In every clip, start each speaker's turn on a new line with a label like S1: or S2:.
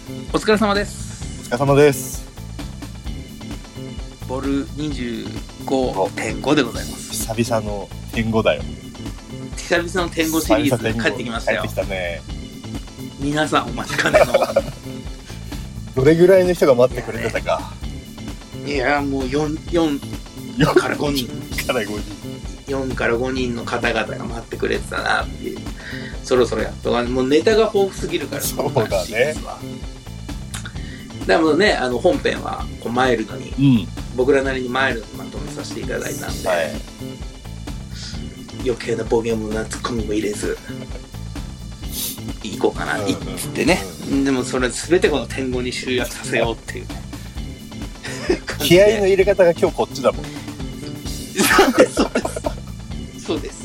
S1: お疲れ様です。
S2: お疲れ様です。
S1: ボル 25.5 でございます。
S2: 久々の点5だよ。
S1: 久々の点5シリーズ帰ってきましたよ。
S2: 帰ってきたね。
S1: 皆さんお待ちかねの
S2: どれぐらいの人が待ってくれてたか。
S1: いやもう4から5人
S2: から5人
S1: 4から5人の方々が待ってくれてたなっていう。そろそろやっともうネタが豊富すぎるから。
S2: そうだね。
S1: でもね、本編はこうマイルドに、僕らなりにマイルドにまとめさせていただいたんで、はい、余計なボケもなツッコミも入れず行こうかなって言ってね、でもそれ全てこの点5に集約させようっていうね
S2: 気合いの入れ方が今日こっちだもん。
S1: そうです。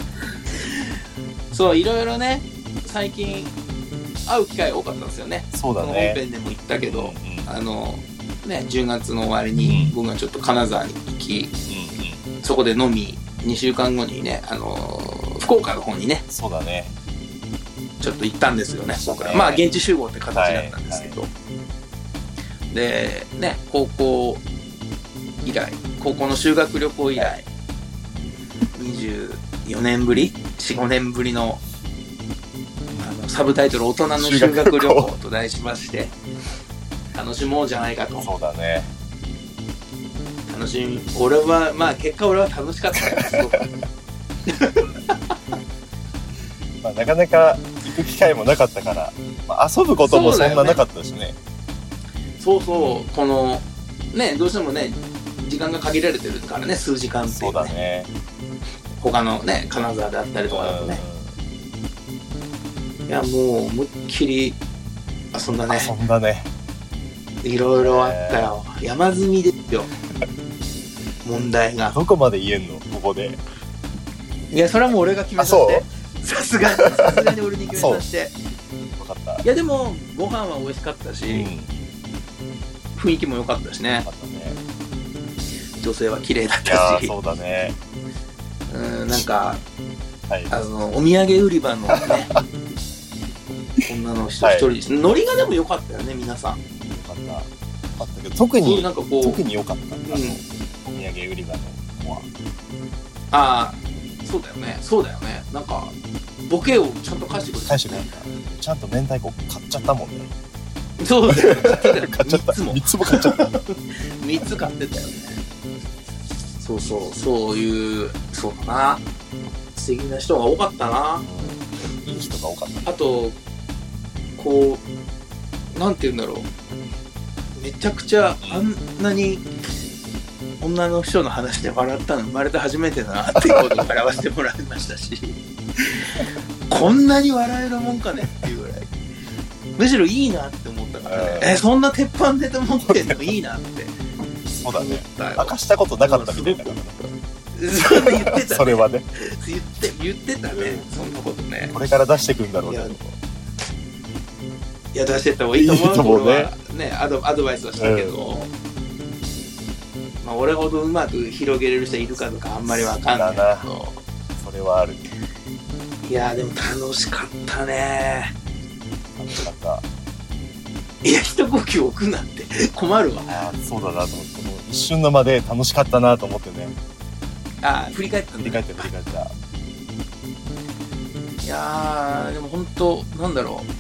S1: そう、いろいろね、最近会う機会多かったんですよね。
S2: そうだね。
S1: この本編でも言ったけど、ね、10月の終わりに僕がちょっと金沢に行き、そこで飲み、2週間後にね、福岡の方にね、
S2: そうだね。
S1: ちょっと行ったんですよね、僕ら。まあ、現地集合って形だったんですけど。で、ね、高校の修学旅行以来、24年ぶり ?4、5年ぶりのサブタイトル大人の修学旅行と題しまして楽しもうじゃないかと。
S2: そうだね。
S1: 俺はまあ結果俺は楽しかったよ。
S2: まあなかなか行く機会もなかったから、まあ、遊ぶこともそんななかったしね。
S1: そうこのね、どうしてもね時間が限られてるからね、数時間っていうね。
S2: そうだね。
S1: 他のね金沢であったりとかだとね、いやもう思いっきり遊んだね。いろいろあったよ。山積みですよ。問題が。
S2: どこまで言えんのここで。
S1: いやそれはもう俺が決めさせて。さすがに俺に決めさせて。
S2: 分かった。
S1: いやでもご飯は美味しかったし、雰囲気も良かったしね。女性は綺麗だったし。
S2: そうだね。
S1: なんか、
S2: はい、
S1: お土産売り場のね女の人一人です、ノリがでも良かったよね、皆さん。良
S2: かったけど、特に
S1: なんかこう
S2: 特に良かった、お土産売り場の子は。
S1: ああ、そうだよね。なんかボケをちゃんと返してくれたね。
S2: ちゃんと明太子買っちゃったもんね。
S1: そうだよね。
S2: 買っちゃった。3つも買っちゃった。
S1: 3つ買ってたよね。そういう、そうだな。素敵な人が多かったな。
S2: いい人が多かった。
S1: あと、こう、なんて言うんだろう。めちゃくちゃあんなに女の人の話で笑ったの生まれて初めてだなっていうことを笑わせてもらいましたし、こんなに笑えるもんかねっていうぐらい。むしろいいなって思ったからね。そんな鉄板ネタ持ってんのいいなって。
S2: そうだね。明かしたことなかったみたいだからね。
S1: 言ってたね。
S2: それはね。
S1: 言ってたね。そんなことね。
S2: これから出してくんだろうね。
S1: いや出してった方がいいと思うね。アドバイスはしたけど、まあ俺ほどうまく広げれる人いるかとかあんまりわかんないけど。
S2: それはある。
S1: いやでも楽しかったね。
S2: 楽しかった。
S1: いや一呼吸置くなって困るわ。
S2: そうだなと思って、この一瞬の間で楽しかったなと思ってね。
S1: 振り返った。いやでも本当なんだろう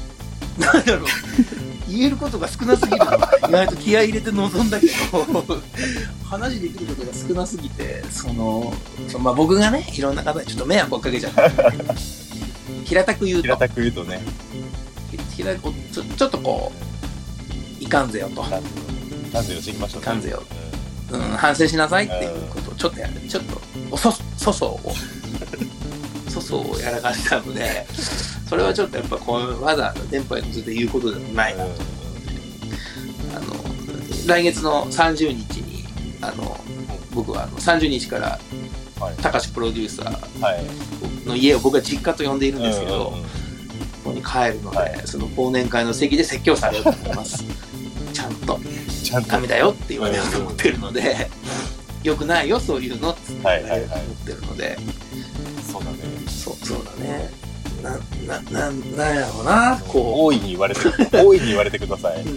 S1: 言えることが少なすぎる。意外と気合い入れて臨んだけど話できることが少なすぎて、まあ僕がねいろんな方にちょっと迷惑をかけちゃった平たく言うとね、ちょっとこういかんぜよと。い
S2: かんぜよしていきましょう。
S1: いかんぜよ。反省しなさいっていうことをちょっと粗相をやらかしたので、それはちょっとやっぱわざわざ電波に乗せて言うことでもないなと思って、来月の30日に僕は30日から高志プロデューサーの家を僕は実家と呼んでいるんですけど、ここに帰るので、その忘年会の席で説教されようと思います。ちゃんとダメだよって言われようと思ってるので、よくないよそういうのって言われようと思ってるので、そうだね。 なんやろうな、こ
S2: 大いに言われて大いに言われてください。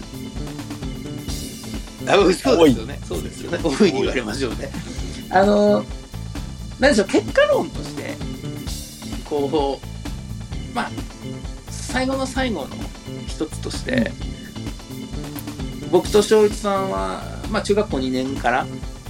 S1: そうですよね。そうですよね。大いに言われましょうね。なんでしょう、結果論としてこうまあ最後の最後の一つとして、僕と正一さんはまあ中学校2年から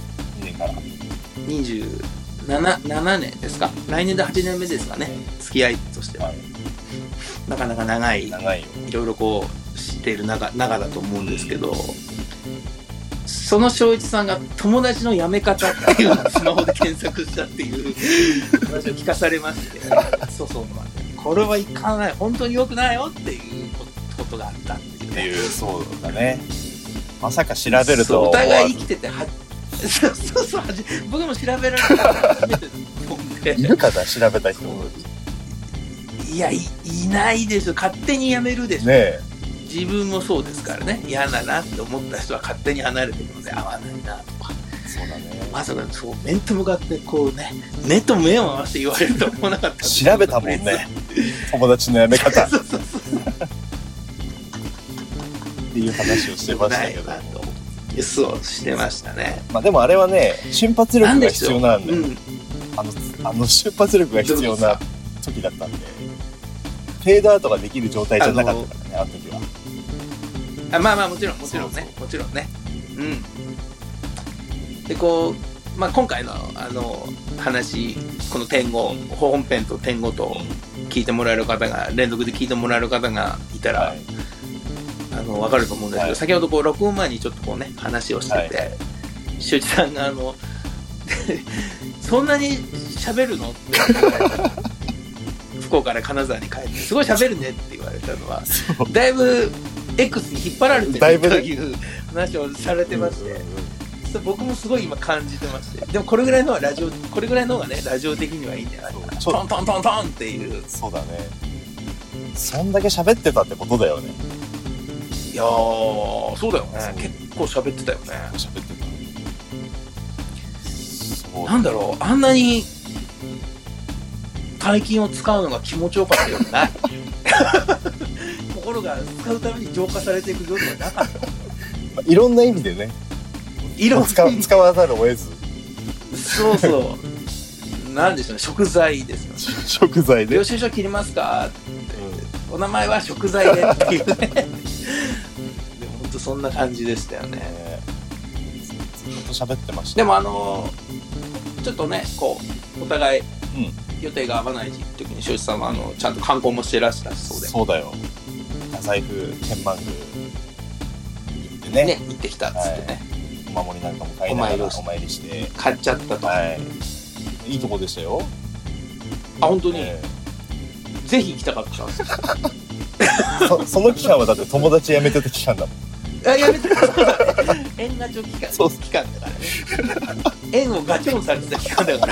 S1: 27年ですか。来年で8年目ですかね。付き合いとしては、なかなか長いよ。いろいろこう知っている仲だと思うんですけど、その正一さんが友達のやめ方っていうのをスマホで検索したっていう話を聞かされまして、そうこれはいかない、本当に良くないよっていうことがあったっていうね。
S2: そうだね。まさか調べると
S1: お互い生きててそう僕も調べられたの初めてだと思うんで。
S2: いるかな、調べた人。
S1: いや いないでしょ。勝手にやめるでしょ。ね、自分もそうですからね。嫌だなって思った人は勝手に離れていくので合わないなとか。
S2: そうだね。
S1: まさかそう面と向かってこうね、目と目を合わせて言われると思わなかった。
S2: 調べたもんね。友達のやめ方。っていう話をしてましたけど。
S1: そうしてましたね。
S2: まあでもあれはね、瞬発力が必要なんだよ。あの瞬発力が必要な時だったんで、フェードアウトができる状態じゃなかったからね、あの時は。
S1: まあもちろんね。うん。でこう、まあ今回の話、この点語、本編と点語と聞いてもらえる方が連続で聞いてもらえる方がいたら。分かると思うんですけど、先ほどこう録音前にちょっとこうね話をしてて、周一さんがそんなに喋るのって言われた福岡から金沢に帰ってすごい喋るねって言われたのはだいぶ X に引っ張られてるという話をされてまして、僕もすごい今感じてまして、でもこれぐらいのがラジオ的にはいいんじゃないかな。トントントントンっていう。そうだね。
S2: そんだけ喋ってたってことだよね。
S1: いやー、そうだよね。結構喋ってたよね。なんだろう、あんなに大金を使うのが気持ちよかったよね。心が使うために浄化されていくよりはなかった。
S2: いろんな意味でね。使わざるを得ず。
S1: そう。なんでしょうね、食材ですよね。
S2: 食材で。
S1: 領収書切りますかって、お名前は食材でっていうね。そんな感じでしたよね。
S2: ずっと喋ってました。
S1: でもちょっとねこうお互い予定が合わない時に正一さんはちゃんと観光もしてらっしゃったそうで。
S2: そうだよ。太宰府天満宮行ってね。
S1: 行ってきたっつってね。
S2: お守りなんかも買いながらお参りして
S1: 買っちゃったと。
S2: いいとこでしたよ。
S1: 本当に。ぜひ行きたかったんです。
S2: その期間はだって友達辞めてた期間だもん。
S1: やめてください。縁ガチョ期間だからね。縁をガチョンされてた期間だから。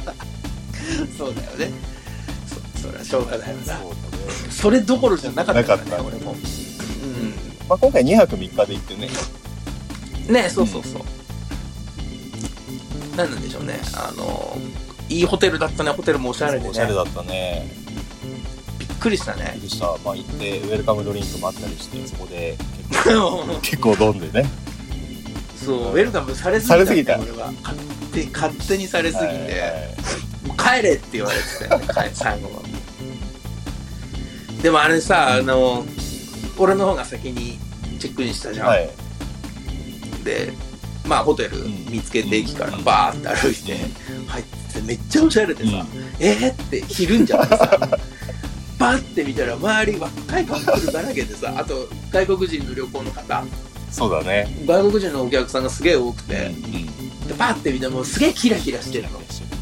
S1: そうだよね。それはしょうがないよな。それどころじゃなかったからね、俺も。
S2: まあ今回2泊3日で行ってね。
S1: ね、そう。なんなんでしょうね。いいホテルだったね。ホテルもおしゃれでね。
S2: おしゃれだったね。
S1: びっくりしたね。
S2: びっくりした。まあ行ってウェルカムドリンクもあったりして、そこで結構飲んでね。
S1: そう、ウェルカムされすぎた。俺は勝手にされすぎて、もう帰れって言われてたよね。最後は。でもあれさ、俺の方が先にチェックインしたじゃん。で、まあホテル見つけて駅からバーって歩いて入ってめっちゃおしゃれでさ、って昼んじゃんさ。バッて見たら周り若いカップルだらけでさ、あと外国人の旅行の方、
S2: そうだね、
S1: 外国人のお客さんがすげえ多くて、でバッて見たらもうすげえキラキラしてるの。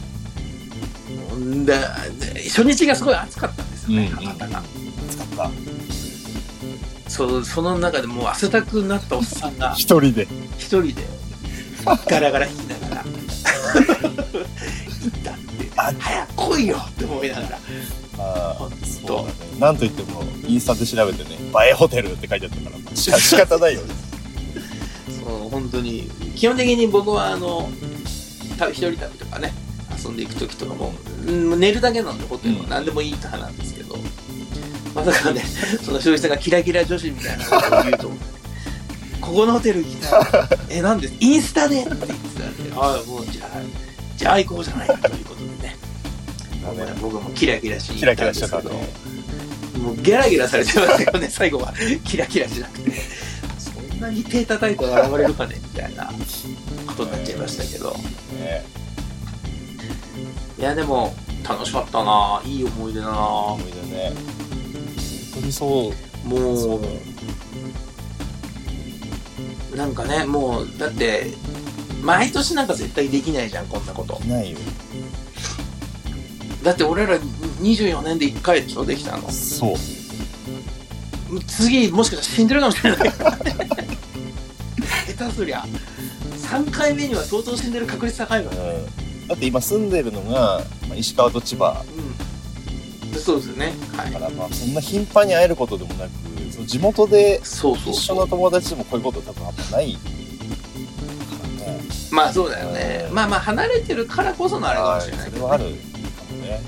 S1: 初日がすごい暑かったんですよね、博多が。
S2: 暑かった。
S1: その中でもう汗だくになったおっさんが
S2: 一人で
S1: ガラガラ弾きながら行ったって、早く来いよって思いながら。
S2: そうだね。なんといってもインスタで調べてね、映えホテルって書いてあったから仕方ないよね。
S1: そう本当に基本的に僕は一人旅とかね、遊んでいく時とかも、寝るだけなんでホテルは何でもいいって派なんですけど、 まさかね、その庄司さんがキラキラ女子みたいなことを言うと思う。ここのホテル行きたい。なんでインスタでって言ってたんで、ああ、もうじゃあ行こうじゃないかということでね。僕もキラキラしに行ったんですけど、もうゲラゲラされてましたよね、最後は。キラキラしなくて。そんなに手叩いて笑われるかねみたいなことになっちゃいましたけど。いや、でも、楽しかったな。いい思い出だな。
S2: 思い出ね。本当にそう。
S1: もう、なんかね、もう、だって、毎年なんか絶対できないじゃん、こんなこと。
S2: できないよ。
S1: だって俺ら24年で1回でしょ、できたの。
S2: そう。
S1: 次、もしかしたら死んでるかもしれないからね。下手すりゃ。3回目には相当死んでる確率高いからね。
S2: だって今住んでるのが、石川と千葉。
S1: そうですよね。はい。
S2: だからそんな頻繁に会えることでもなく、その地元で一緒の友達でもこういうこと多分あんまないからね。
S1: まあそうだよね。まあ離れてるからこそのあれかもしれないけど、ね。それはあるかもね。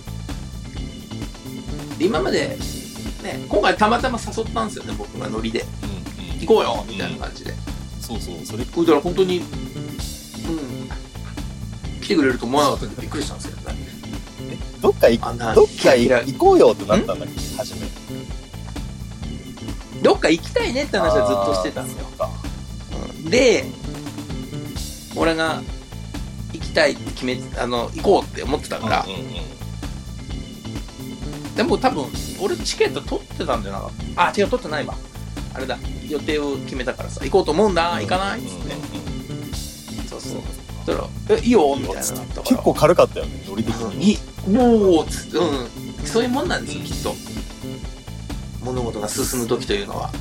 S1: で、今まで、ね、今回たまたま誘ったんですよね、僕がノリで。行こうよみたいな感じで。
S2: そうそう、それ。
S1: だから本当に、来てくれると思わなかったんでびっくりしたんですけどね。
S2: どっか行こうよってなったんだっけ、初め。
S1: どっか行きたいねって話はずっとしてたんですよ。で、俺が行きたいって行こうって思ってたから、でも多分俺チケット取ってたんじゃなかった。あ、違う、取ってないわ。あれだ、予定を決めたからさ、行こうと思うんだ、行かないっつって。そうそう。そしたら、いいよみたいな。
S2: 結構軽かったよね、ノリ的に。
S1: もう、そういうもんなんですよ、きっと。物事が進む時というのは。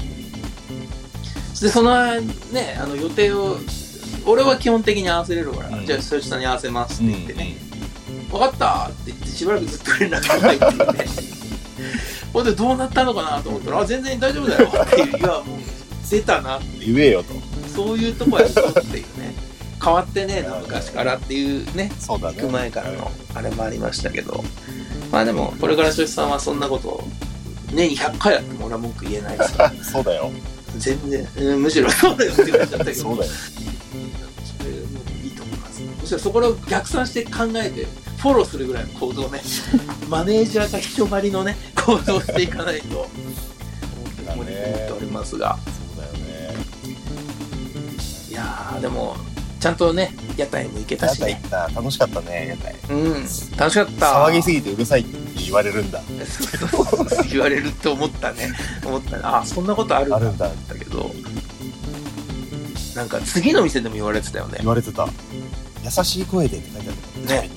S1: で、そのね、予定を、俺は基本的に合わせれるから、じゃあ、そいつさんに合わせますって言ってね、分かったって言って、しばらくずっと連絡が入ってね、ほんで、どうなったのかなと思ったら、全然大丈夫だよっていう、いや、もう、出たなっていう。
S2: 言えよと。
S1: そういうとこやぞっていうね。変わってねえな、昔からっていうね、
S2: そうだね、
S1: 行く前からのあれもありましたけど、まあでも、これから庄司さんはそんなことを、年に100回やっても俺は文句言えないですから。
S2: そうだよ。
S1: 全然、むしろそうだよって言われちゃったけど、
S2: そうだよ。
S1: それもいいと思います。むしろそこを逆算して考えて、フォローするぐらいの行動をね、マネージャーが人張りのね、行動をしていかないと、思っておりますが。
S2: そうだよね。
S1: いやー、でも、ちゃんとね、屋台も行けたしね。
S2: 楽しかったね、屋台。
S1: 楽しかった。
S2: 騒ぎすぎてうるさいって言われるんだ。
S1: そう言われるって思ったね。あ、そんなことあるんだったけど、なんか次の店でも言われてたよね。
S2: 言われてた。優しい声でって書いてあるね。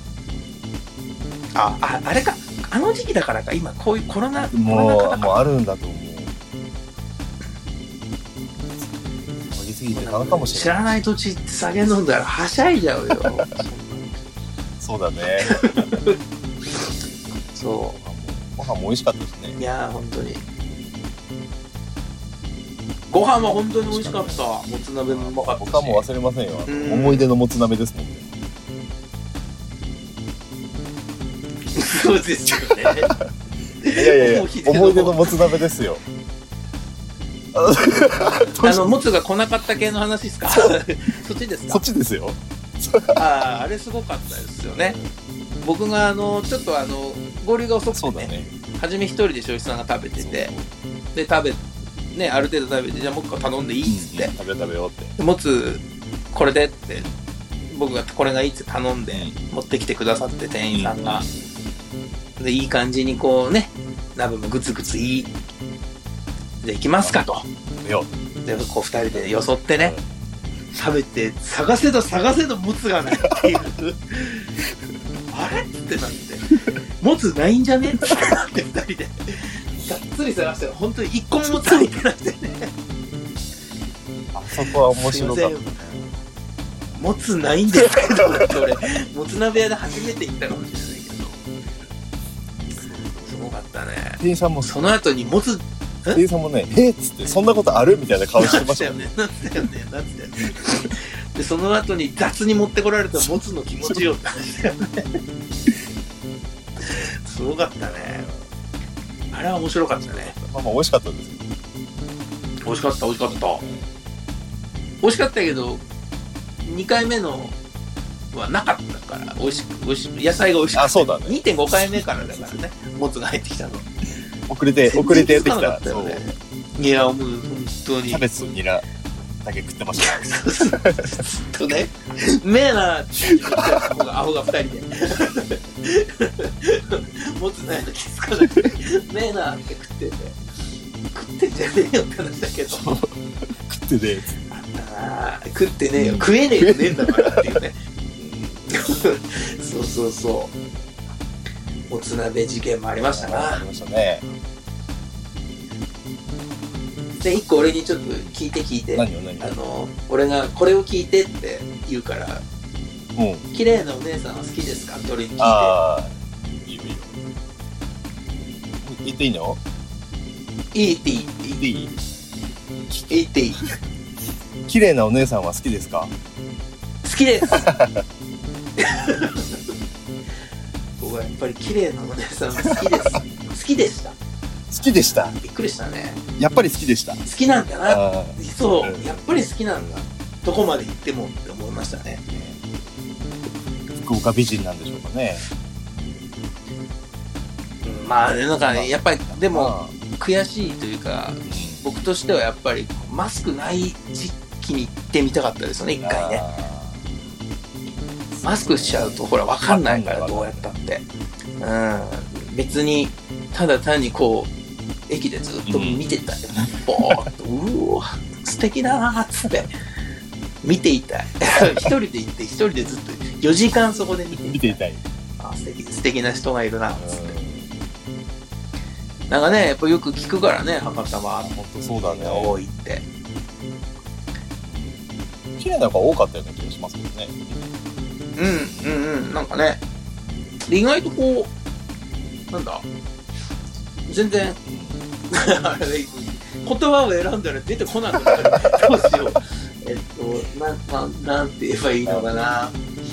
S1: あれか。あの時期だからか。今こういうコロナ
S2: もうあるんだと思う。かもしれない。
S1: 知らない土地酒飲んだらはしゃいじゃうよ。
S2: そうだね。
S1: そう。
S2: ご飯も美味しかったですね。
S1: いやー、本当に。ご飯は本当に美味しかった。もつ鍋もうまかったし。
S2: 僕はもう忘れませんよ。思い出のもつ鍋ですもんね。
S1: そうですよね。
S2: いや、思い出のもつ鍋ですよ。
S1: もつが来なかった系の話ですか？そっちですか？
S2: そっちですよ。
S1: あれすごかったですよね。僕がちょっと合流が遅くてね、初め一人で庄司さんが食べてて、である程度食べて、じゃあもう一個頼んでいいっつって、
S2: 食べようって、
S1: もつこれでって僕がこれがいいって頼んで持ってきてくださって、店員さんがでいい感じにこうね、鍋もグツグツいいで行きますかと。でこう二人でよそってね、食べて探せどもつがないっていうあれってなってもつないんじゃねってなって二人でがっつり探したら本当に一個ももつ入ってなくてね。
S2: あそこは面白かったね。
S1: もつないんですけどって俺もつ鍋屋で初めて行ったかもしれないけど、すごかったね。
S2: 店員さんも
S1: その後にもつ
S2: 店員さんもね、っつってそんなことあるみたいな顔してましたよね。
S1: なってたよね。でその後に雑に持ってこられたもつの気持ちよって話だよね。すごかったね。 あれは面白かったね。
S2: まあ美味しかったですけど。
S1: 美味しかった。美味しかったけど、2回目のはなかったから、美味しく野菜が美味しかった。
S2: そうだね。
S1: 2.5 回目からだからね、もつが入ってきたの。
S2: 遅れてやってきた。
S1: そう。いや、もう本当に。
S2: キャベツとニラだけ食ってました。
S1: ずっとね、めえなーってアホが2人で。もつないの気づかなくて、めえなーって食ってんじゃねえよって話だけど。
S2: 食ってねえ。
S1: 食ってねえよ。食えねえよねえんだからっていうね。そう。もつ鍋事件もありましたな。
S2: ありましたね。
S1: で、一個俺にちょっと聞いて。
S2: 何
S1: 俺がこれを聞いてって言うから、
S2: うん。
S1: 綺麗なお姉さんは好きですかって俺に聞いて。
S2: ああ、いいよ。言っていいの？
S1: いい。
S2: 綺麗なお姉さんは好きですか？
S1: 好きです。僕はやっぱり綺麗なお姉さんは好きです。好きでした。
S2: 好きでした。
S1: びっくりしたね。
S2: やっぱり好きでした。
S1: 好きなんだな。そう、やっぱり好きなんだ。どこまで行ってもって思いましたね。
S2: 福岡美人なんでしょうかね。
S1: まあなんかね、やっぱりでも悔しいというか、僕としてはやっぱりマスクない時期に行ってみたかったですよね、一回ね。マスクしちゃうとほら分かんないから、どうやったって、別にただ単にこう駅でずっと見てたよ、ボーっとうわ素敵だなーっつって見ていたい。一人で行って一人でずっと4時間そこで見ていたい。素敵な人がいるなっつって。なんかね、やっぱよく聞くからね、博多は。
S2: 本当そうだね。
S1: 多いって。
S2: 綺麗な子が多かったような気がしますけどね。
S1: なんかね、意外とこう、なんだ、全然、あれ、言葉を選んだら出てこなくなる。どうしよう。なんて言えばいいのかな。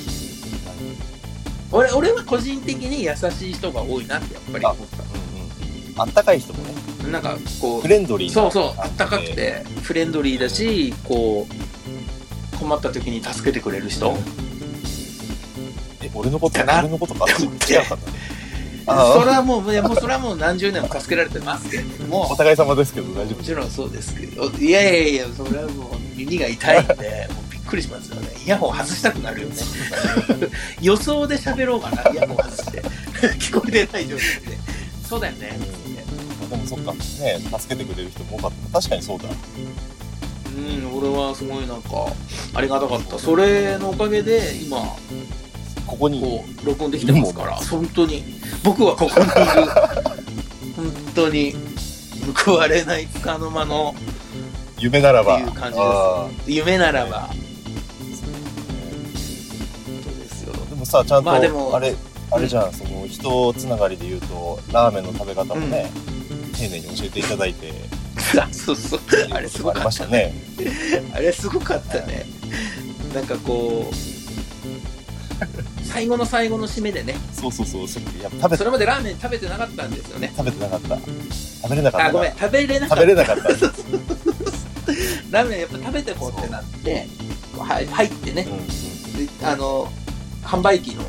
S1: 俺は個人的に優しい人が多いなってやっぱり思った。
S2: あったかい人もね。
S1: なんかこう
S2: フレンドリーな。
S1: そう、あったかくてフレンドリーだし、こう困った時に助けてくれる人。
S2: 俺のことか。違うかったね。
S1: それはもう何十年も助けられてますけども。
S2: お互い様ですけど大丈夫。
S1: もちろんそうですけど。いや、それはもう耳が痛いんで、もうびっくりしますよね。イヤホン外したくなるよね。予想で喋ろうかな、イヤホン外して聞こえてない状態で。そうだよね。
S2: でもそっかね、助けてくれる人も多かった。確かにそうだ。
S1: 俺はすごいなんかありがたかった。それのおかげで今
S2: ここに
S1: こう録音できてますから、本当に僕はここにいる。本当に報われないつかの間の
S2: 夢ならば
S1: っていう感じです。夢ならば。本当ですよ。
S2: でもさ、ちゃんと、
S1: でも
S2: あれじゃん、その人つながりで言うとラーメンの食べ方もね、丁寧に教えていただいて。
S1: そうあれすごかったね。あれすごかったね。なんかこう最後の締めでね。
S2: そう。いや
S1: それまでラーメン食べてなかったんですよね。
S2: 食べれなかった。
S1: ごめん、食べれなかった。ラーメンやっぱ食べてこうってなって入ってね、販売機の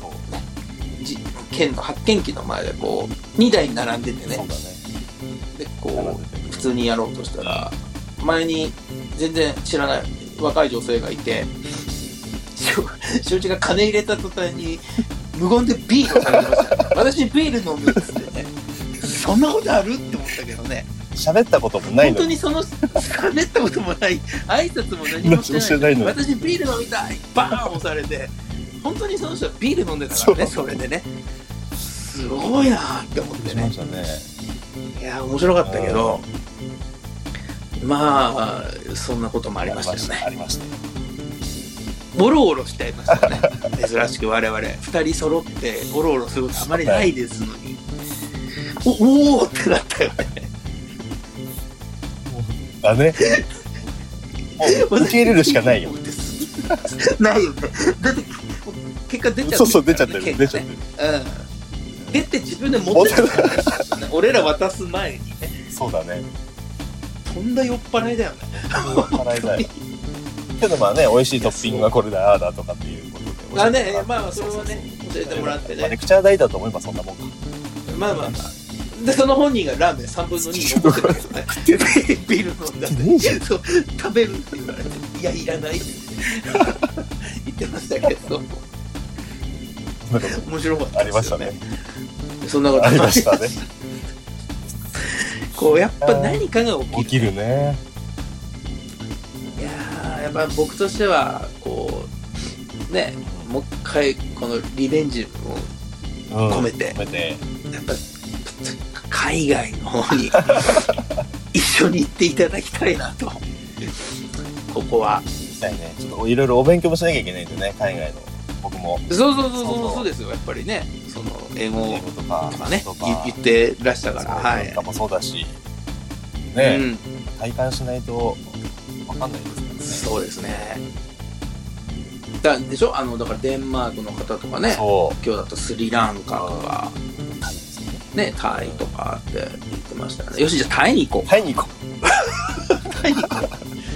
S1: 県の発見機の前でこう2台並んでてね。
S2: そうだね。
S1: でこう普通にやろうとしたら、前に全然知らない若い女性がいて、承知が金入れた途端に無言でビールをされてましたね。私ビール飲むっつってね。そんなことあるって思ったけどね。
S2: 喋ったこともないのに。
S1: 本当に喋ったこともない、挨拶も何もしてないのに、私ビール飲みたいバーン押されて、本当にその人はビール飲んでたからね。それでね、すごいなーって思ってね。いや面白かったけど、まあそんなこともありましたよね。
S2: ありました。
S1: オロオロしちゃいましたね。珍しく我々2人揃ってオロオロすることあまりないですのに、おーってなったよね。
S2: だね。受け入れるしかないよ。
S1: ないよね。だって結果出ちゃってる、
S2: そう出ちゃってる。
S1: 出て自分で持ってるからね。 俺ら渡す前にね。
S2: そうだね。
S1: とんだ酔っ払いだよね。
S2: 酔っ払いだよ。けどまあね、美味しいトッピングがこれだ、ああだとかっていうことで。
S1: あね、まあそれはね、教えてもらってね。
S2: レクチャー代だと思えばそんなもんか。
S1: まあ。で、その本人がラーメン3分の2残ってるけどね。ビール飲んだ。そう、食べるって言われて、いや、いらないって言ってましたけど。面白かったですよね。
S2: ありましたね。
S1: そんなこと
S2: ありましたね。
S1: こう、やっぱ何かが
S2: 起きるね。
S1: いやー、やっぱ僕としては、こう、ね、もう一回、このリベンジを込めて、やっぱ、海外の方に一緒に行っていただきたいなと。ここは。
S2: 行きたいね。ちょっといろいろお勉強もしなきゃいけないんでね、海外の。僕も。
S1: そうですよ。やっぱりね、その英語とかね、言ってらしたから。はい。
S2: 文化もそうだし、ね、体感しないとわかんないですからね。
S1: そうですね。でしょ、だからデンマークの方とかね、今日だとスリランカとか、ね、タイとかって言ってましたね。よし、じゃあタイに行こう。
S2: タイに行こ
S1: う。タイに行こ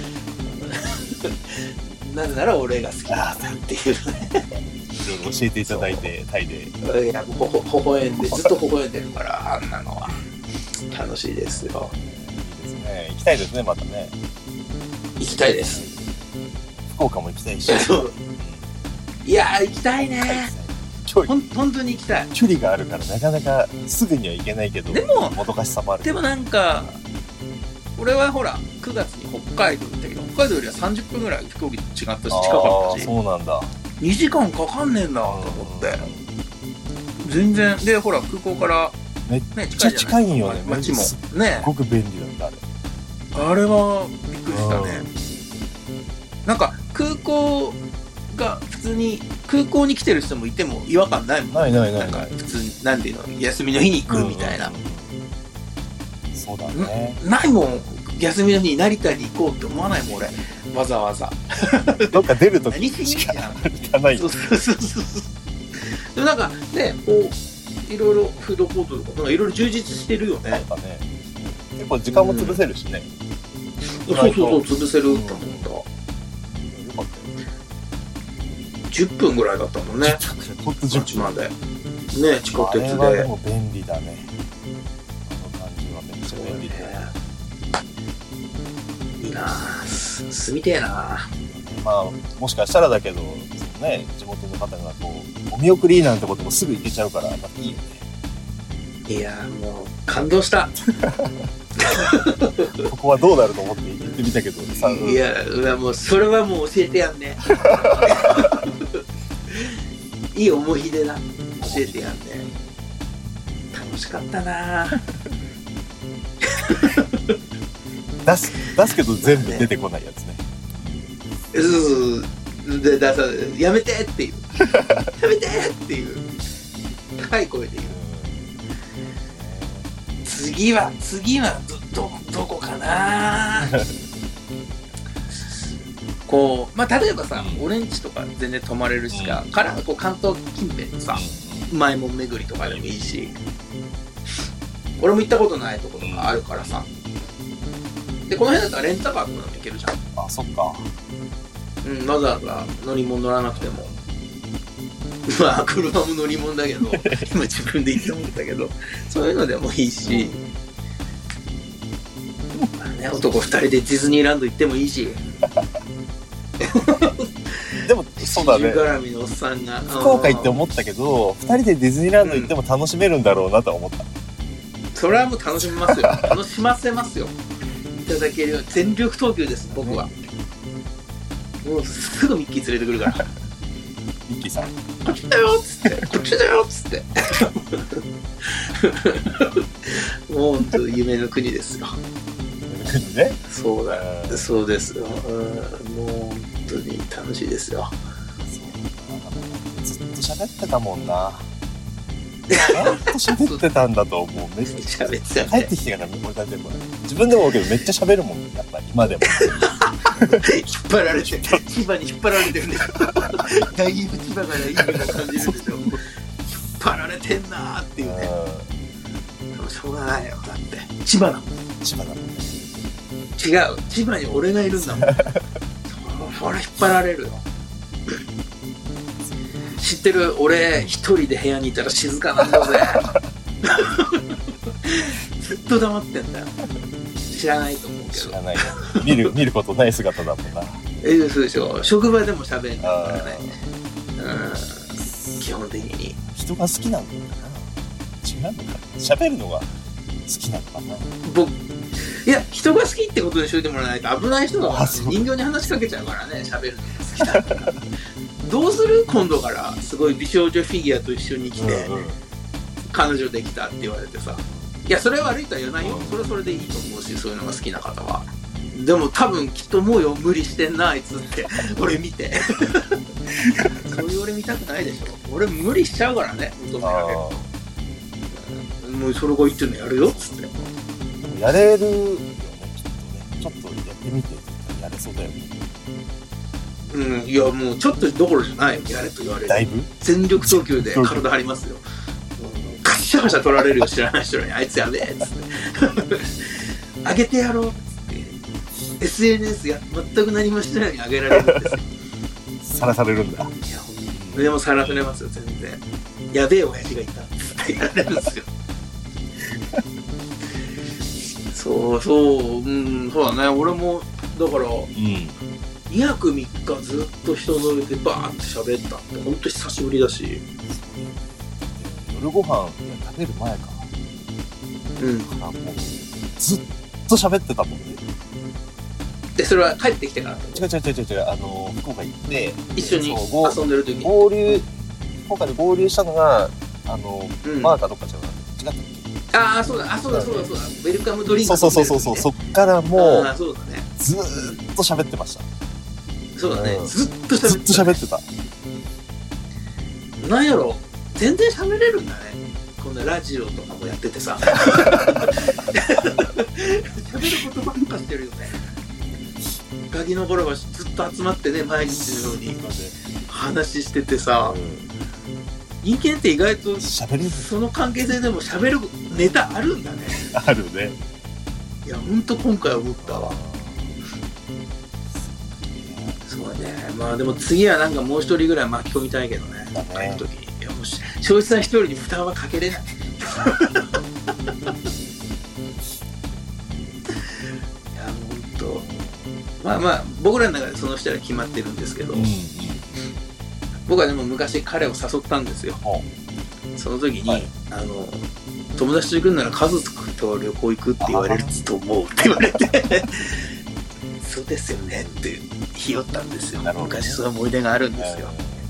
S1: う。なぜなら俺が好きだっていうね。
S2: いろいろ教えていただいて、タイで。
S1: いや、微笑んで、ずっと微笑んでるから、あんなのは。楽しいですよ。
S2: いいですね。行きたいですね、またね。
S1: 行きたいです。
S2: 福岡も行きたいし。
S1: いやー、行きたいね。本当に行きたい。
S2: 距離があるからなかなかすぐには行けないけど、
S1: でも
S2: もどかしさもある。
S1: でもなんか俺はほら9月に北海道行ったけど、北海道よりは30分ぐらい飛行機違ったし近かったし、
S2: そうなんだ。
S1: 2時間かかんねえんだと思って、全然でほら空港から
S2: めっちゃ近いんよね。
S1: 街もね、
S2: すごく便利だった。
S1: あれはびっくりしたね。なんか空港が普通に空港に来てる人もいても違和感ないもん。
S2: ない
S1: なんか普通になんていうの、休みの日に行くみたいな、
S2: そうだね。
S1: ないもん。休みの日に成田に行こうって思わないもん俺、わざわざ
S2: どっか出ると
S1: きしか
S2: 行かないよ。
S1: そうでもなんかね、こういろいろフードコートとかなんかいろいろ充実してるよね。
S2: なんかね、結構時間も潰せるしね。
S1: そう潰せると思った。10分ぐらいだったもんね。
S2: ほんと10分
S1: までね、地下鉄で。
S2: あれはでも便利だね。あの感じはめっちゃ便利で、
S1: いいなぁ、住みてえなぁ。
S2: まあもしかしたらだけど、そのね、地元の方がこうお見送りなんてこともすぐ行けちゃうから、まあいいよね。
S1: いやもう感動した。
S2: ここはどうなると思って行ってみたけどさ。
S1: いやもうそれはもう教えてやんね。いい思い出だ。教えてやんね。楽しかったな。
S2: 出すけど全部出てこないやつね。
S1: で出さやめてっていうやめてっていう高い声で言う。次はどこかな。こうまあ例えばさ、俺んちとか全然泊まれるしか、からこう関東近辺のさ、うまいもん巡りとかでもいいし、俺も行ったことないところがあるからさ。でこの辺だったらレンタカーとかでも行けるじゃん。
S2: あ、そっか。
S1: わざわざ乗り物乗らなくても。まあ車も乗り物だけど今自分で言って思ったけど、そういうのでもいいし、まあね、男2人でディズニーランド行ってもいいし。
S2: でもそうだね、
S1: 絡みのおっさんが
S2: 福岡行って思ったけど、2人でディズニーランド行っても楽しめるんだろうなとは思った、
S1: それはもう楽しめますよ。楽しませますよ。いただけるよう全力投球です僕は、もうすぐミッキー連れてくるから
S2: ミッキーさん
S1: こっちだよっつってこっちだよっつってもう本当夢の国ですよ。
S2: 夢の国ね。
S1: そうだ、そうですよ。もう本当に楽しいですよ。
S2: ずっと喋ってたもんな。ずっと喋ってたんだと思う。めっちゃ
S1: 喋ってたね。
S2: 帰ってきてから俺だって自分でも思うけどめっちゃ喋るもんやっぱり今でも。
S1: 引っ張られて千葉に引っ張られてるね。だいぶ千葉からいいのを感じるでしょ。引っ張られてんなーっていうね。楽しょうがないよ。だって千葉だもん。
S2: 千葉だもんね。
S1: 違う、千葉に俺がいるんだもん。それ引っ張られるよ。知ってる？俺一人で部屋にいたら静かなんだぜ。ずっと黙ってんだよ。知らないと思うけど。
S2: 知らないよ。見ることない姿だもんな。
S1: そうでしょ。職場でも喋るんだからね。基本的に。
S2: 人が好きなのかな？違うのかな？喋るのが好きなのかな？
S1: いや、人が好きってことにしといてもらわないと危ない人だから、ね、人形に話しかけちゃうからね、喋るのが好きだから。どうする？今度からすごい美少女フィギュアと一緒に来て、彼女できたって言われてさ、いやそれは悪いとは言わないよ。それはそれでいいと思うし、そういうのが好きな方は。でも多分きっと思うよ、無理してんなあいつって俺見て。そういう俺見たくないでしょ。俺無理しちゃうからね、求められると。もうそれが言ってるのやるよっつって。
S2: でもやれるよね、きっとね。ちょっとやってみてやれそうだよね。
S1: いやもうちょっとどころじゃないよ、やれと言われる。
S2: だいぶ
S1: 全力投球で体張りますよ。カッシャカシャ取られるよ、知らない人に。あいつやべえっつって上げてやろうっつって SNS 全く何もしてないのに上げられるんですよ。
S2: さらされるんだ。いや
S1: でもさらされますよ、全然。やべえ親父がいたっつってやられるんですよ。そうだね。俺もだから、2泊3日ずっと人の上でバーって喋ったってほんと久しぶりだし。
S2: 夜ご飯食べる前か。からもうずっと喋ってたもんね。
S1: でそれは帰ってきてから？違う
S2: 福岡行って
S1: 一緒に遊んでる時に
S2: 福岡で合流したのがマーかどっか違ったっけ？
S1: そうだウェルカムドリンク、
S2: そうそっからもう
S1: そうだね、
S2: ずーっと喋ってました。
S1: そうだね、ずっと
S2: 喋ってた。
S1: なんやろ、全然喋れるんだね。こんなラジオとかもやっててさ。喋ることばっかしてるよね。ガキの頃はずっと集まってね、毎日のように話しててさ、人間って意外とその関係性でも喋るネタあるんだね。
S2: あるね。
S1: いや、ほんと今回思ったわ。そうね。まあでも次はなんかもう一人ぐらい巻き込みたいけどね。今回の時に。いやもう庄司さん一人に負担はかけれない。いやほんと。まあ僕らの中でその人は決まってるんですけど、僕はでも昔彼を誘ったんですよ。その時に、友達と行くんなら家族と旅行行くって言われると思うって言われてそうですよねってひよったんですよ。昔そういう思い出があるんですよ。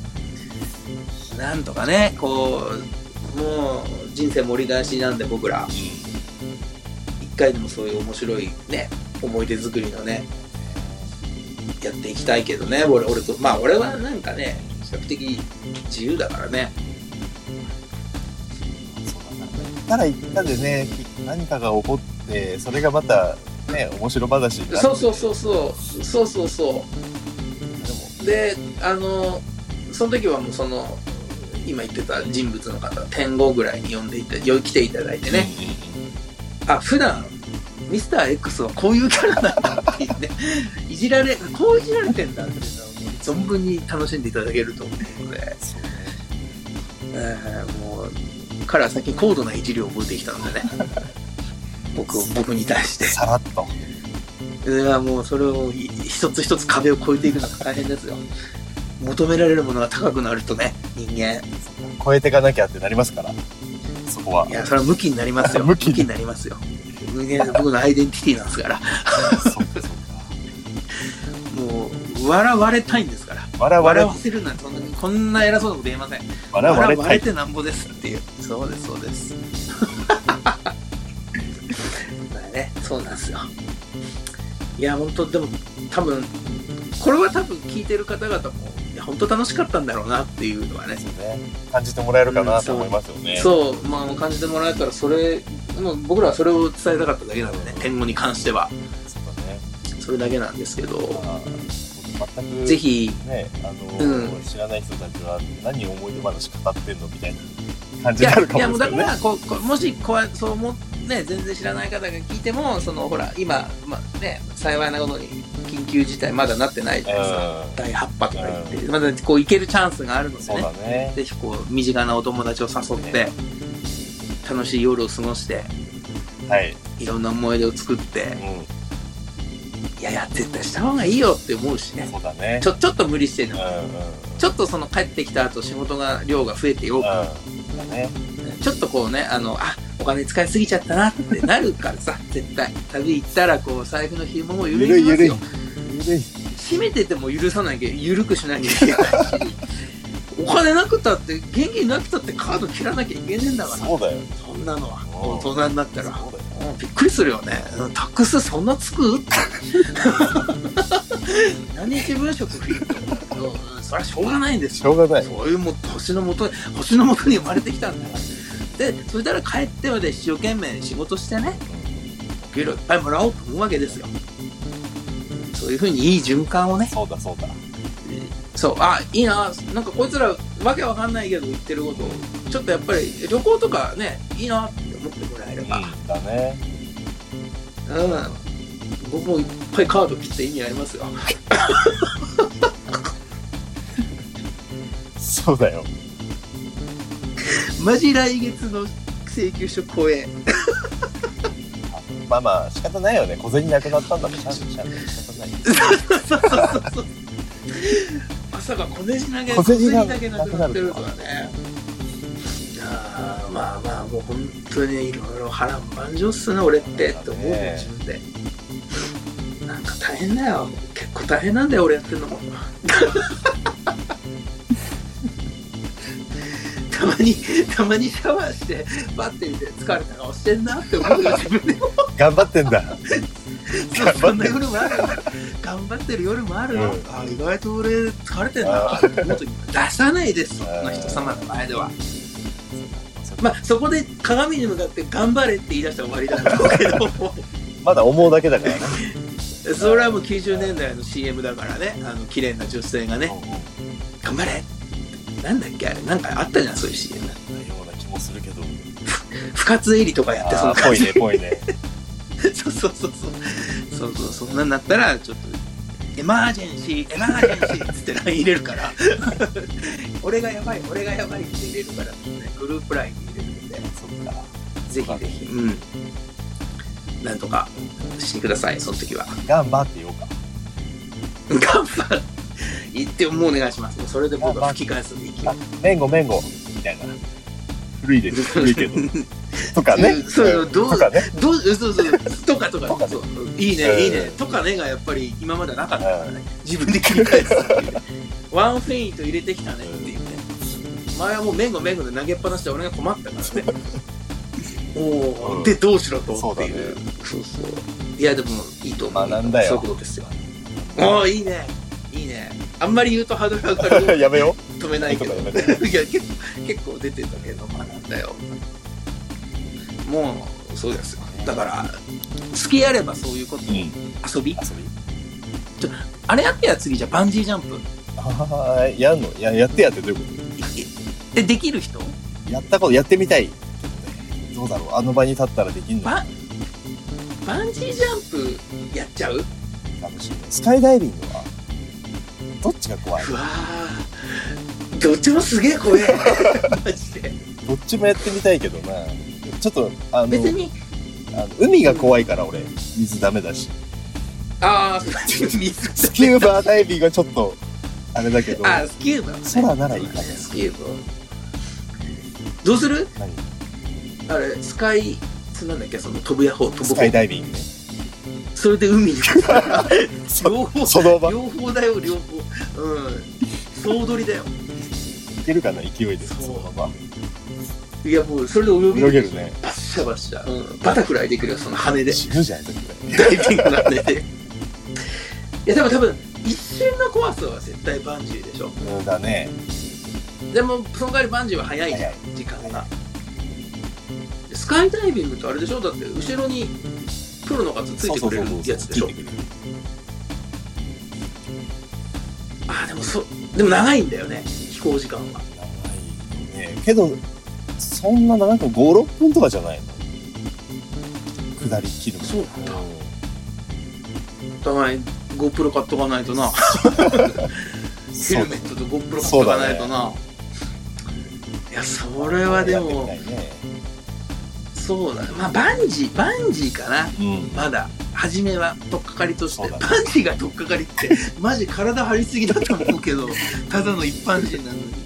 S1: なんとかね、こうもう人生盛り返しなんで、僕ら一回でもそういう面白いね思い出作りのねやっていきたいけどね。俺はなんかね比較的自由だからね。
S2: 行ったでね、何かが起こってそれがまたね面白話になる。
S1: そうでその時はもうその今言ってた人物の方天狗ぐらいに呼んでいて来ていただいてね、普段ミスター X はこういうキャラなんだっていうねいじられてんだっていうのを存分に楽しんでいただけると思うので、もう彼は最近高度ないじりを覚えてきたのでね僕に対して
S2: さらっと。
S1: いやもうそれを一つ一つ壁を越えていくのが大変ですよ。求められるものが高くなるとね、人間
S2: 超えていかなきゃってなりますから、そこは。
S1: いやそれは向きになりますよ。向きになりますよ。僕のアイデンティティなんですからそうかもう笑われたいんですから。笑わせるなんてこんな偉そうなこと言えません。笑われてなんぼですっていう。そうですまあね、そうなんですよ。いや本当でもこれは多分聞いてる方々もいや本当楽しかったんだろうなっていうのはね、
S2: 感じてもらえるかなと思いますよね。
S1: 感じてもらえたらそれもう僕らはそれを伝えたかっただけなんでね、天狗に関してはそれだけなんですけど、
S2: 全く
S1: ぜひ
S2: ね知らない人たちは何思い出話語ってんのみたいな感じになるかもしれない。
S1: いやもうだからもしそう思っね、全然知らない方が聞いても、ほら、今、幸いなことに緊急事態まだなってないじゃないですか。第8波とか言って、まだこう行けるチャンスがあるのでね、ぜひこう、身近なお友達を誘って、楽しい夜を過ごして、いろんな思い出を作って、いや、絶対した方がいいよって思うしね。
S2: そうだね。
S1: ちょっと無理してるの。ちょっと帰ってきた後仕事が量が増えてようか。ちょっとこうね、お金使いすぎちゃったなってなるからさ、絶対。旅行ったらこう、財布の紐も緩いますよ。閉めてても許さなきゃ、緩くしなきゃいけないし。お金なくたって、現金なくたってカード切らなきゃいけねえんだから。
S2: そうだよ。
S1: そんなのは、大人になったら。びっくりするよね。タックスそんなつく何日分食費って思うけど、それはしょうがないんですよ。
S2: しょうがない。
S1: そういうもう星の元に生まれてきたんだから。で、それから帰ってまで一生懸命仕事してね、お給料いっぱいもらおうと思うわけですよ。そういうふうにいい循環をね。
S2: そうだ。
S1: そう、いいな、なんかこいつらわけわかんないけど言ってること、ちょっとやっぱり旅行とかね、いいなって思ってもらえれば。
S2: だね。
S1: 僕もいっぱいカード切って意味ありますよ。
S2: そうだよ。
S1: マジ来月の請求書超え。
S2: まあ仕方ないよね。小銭なくなったんだもん。仕方ない。
S1: そう。まさか小銭だけなくなってるとはね。まあもう本当にいろいろ波乱万丈っすね俺ってって思う自分で。なんか大変だよ。結構大変なんだよ俺やってんのも。たまにシャワーしてバッて見て疲れた顔してんなって思うよ自分でも。
S2: 頑張ってんだ。
S1: そんな夜もあるよ。頑張ってる夜もあるよ。意外と俺疲れてんなって思う時出さないですそんな人様の前では。そこで鏡に向かって頑張れって言い出したら終わりだと思うけど
S2: まだ思うだけだからね。
S1: それはもう90年代の CM だからね、綺麗な女性がね、頑張れなんだっけあれ、なんかあったじゃんそういう CM。
S2: ような気もするけど。
S1: 深津絵里とかやってその感じ。
S2: ぽいね。
S1: そうそんなんなったらちょっとエマージェンシーっつって LINE 入れるから俺がやばいって入れるから、ね、グループ LINE に入れるんで、そっかぜひなんとかしてください。その時は
S2: 頑張って言おうか。
S1: 頑張って言ってもうお願いします。それで僕は吹き返すんでいきます。
S2: メンゴみたいな。古いけどとかね。
S1: そう
S2: とかね。
S1: とかそういいねとかねがやっぱり今までなかったからね。自分で繰り返すっていうね。ワンフェイント入れてきたねっていうね。前はもうメンゴで投げっぱなしで俺が困ったからね。でどうしろとっていう。そういやでもいいと思う。
S2: 学んだよ。
S1: そういうことですよ。いいね。あんまり言うとハードル上がる。
S2: やめよ
S1: う。止めないけど。いや結構出てたけど学んだよ。もうそうですよ。だから好きやればそういうこと、遊び。あれやってや次じゃバンジージャンプ。
S2: やんの？やってどういうこと？
S1: できる人？
S2: やったことやってみたい。どうだろう、あの場に立ったらできんの？
S1: バンジージャンプやっちゃう？
S2: 楽しいね。スカイダイビングはどっちが怖い？
S1: うわどっちもすげえ怖いマジで。
S2: どっちもやってみたいけどな。ちょっと
S1: 別に
S2: 海が怖いから俺水ダメだし。
S1: 水
S2: スキューバーダイビングはちょっとあれだけど。
S1: スキューバー、ね、
S2: 空ならいいかな。
S1: スキューバーどうする？何？あれスカイなんだっけ、その飛ぶ方
S2: スカイダイビングね。
S1: それで海に両方だよ両方。総取りだよ。
S2: いけるかな勢いで。そのまま。い
S1: やもうそれで泳
S2: げるね。
S1: バッシャ、バタフライできるよその羽で。
S2: 死ぬじゃん
S1: ダイビングの羽で。いや多分一瞬の怖さは絶対バンジーでしょ。
S2: だね。
S1: でもその代わりバンジーは早いじゃん時間が。スカイダイビングってあれでしょ、だって後ろにプロの方ついてくれるやつでしょ。でも長いんだよね飛行時間は。
S2: 長いね。けどそんな長く5、6分とかじゃないの？ 下り切るもん。
S1: そうなんだ。お互い GoPro 買っとかないとな。ヘルメットと GoPro 買っとかないとな。いや、それはでも、そうだね。まあ、バンジーかな。まだ。初めは取っかかりとして、バンジーが取っかかりってマジ体張りすぎだと思うけど、ただの一般人なのに。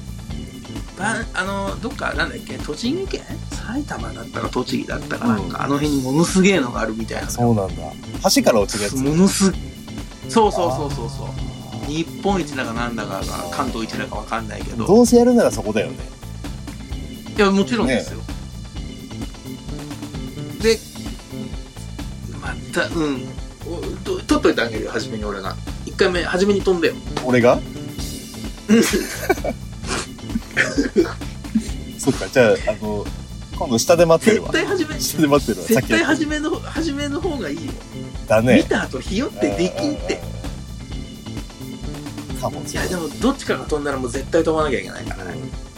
S1: どっかなんだっけ、栃木県埼玉だったか栃木だったかなんか、あの辺にものすげえのがあるみたいな。
S2: そうなんだ。橋から落ちるやつ。
S1: そう。日本一だかなんだかが関東一だかわかんないけど。
S2: どうせやるならそこだよね。
S1: いや、もちろんですよ。で、また、取っといてあげるよ、初めに俺が。1回目、初めに飛んでよ。
S2: 俺がそっか、じゃあ、今度下で待ってるわ。
S1: 下で待ってるわ。絶対初めの方がいいよ。だね。見た後、ひよってできんって。
S2: かも。
S1: いや、でも、どっちかが飛んだらもう絶対飛ばなきゃいけないからね。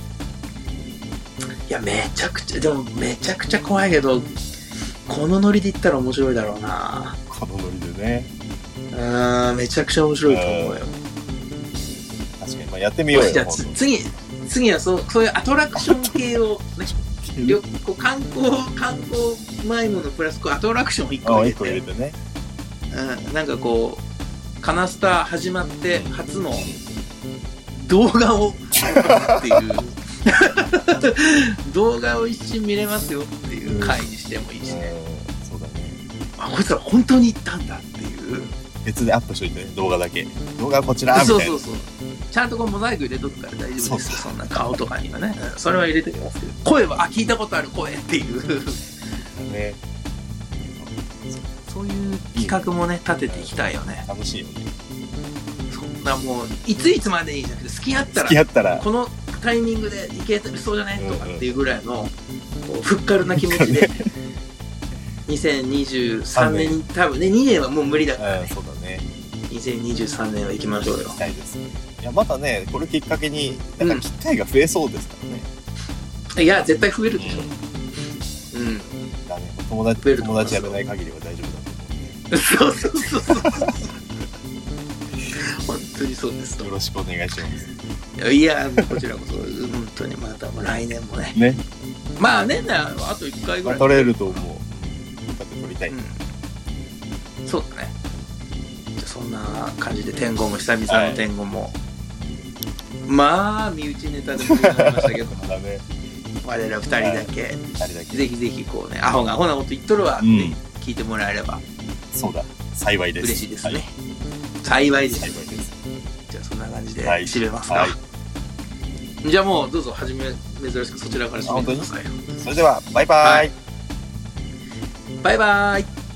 S1: いや、めちゃくちゃ怖いけど、このノリで行ったら面白いだろうな。
S2: このノリでね。
S1: めちゃくちゃ面白いと思うよ。
S2: 確かに、まあ、やってみようよ。
S1: じゃあ次はそういうアトラクション系をね、観光迷子のプラスアトラクション1個入れてね。なんかこうカナスタ始まって初の動画をっていう動画を一瞬見れますよっていう回にしてもいいしね。
S2: そうだね。
S1: あ、こいつら本当に行ったんだっていう。
S2: 別でアップしといてね、動画だけ。動画はこちらみたいな。そう。
S1: ちゃんとこうモザイク入れとくから大丈夫ですよ。そんな顔とかにはね。それは入れてきますけど。声は聞いたことある声っていう。ね。そういう企画もね、立てていきたいよね。
S2: 楽しいよね。
S1: そんなもういつまでいいじゃなくて、付き合ったらこのタイミングでいけそうじゃないとかっていうぐらいのふっかるな気持ちで2023年に多分ね、2年はもう無理だからね。
S2: そうだね。
S1: 2023年は行きましょうよ。
S2: 行きたいです。いや、またね、これきっかけになんか機会が増えそうですからね。
S1: いや、絶対増えるでしょ。
S2: だね。友達やめない限りは大丈夫だと思うね。
S1: そう本当にそうです。
S2: よろしくお願いします。
S1: いや、こちらこそ本当にまた来年もね。まあ年内あと1回ぐらい
S2: 取れると思う。だって取りたい。
S1: そうだね。じゃあそんな感じで天狗も久々の天狗も、まあ身内ネタでもありましたけども、我ら2人だけぜひぜひこうね、アホがアホなこと言っとるわって聞いてもらえれば、
S2: そうだ、幸いです。
S1: 嬉しいですね。幸いです。じゃあそんな感じで締めますか。じゃあもうどうぞ珍しくそちらから締めてください。
S2: それではバイバイ。
S1: バイバイ。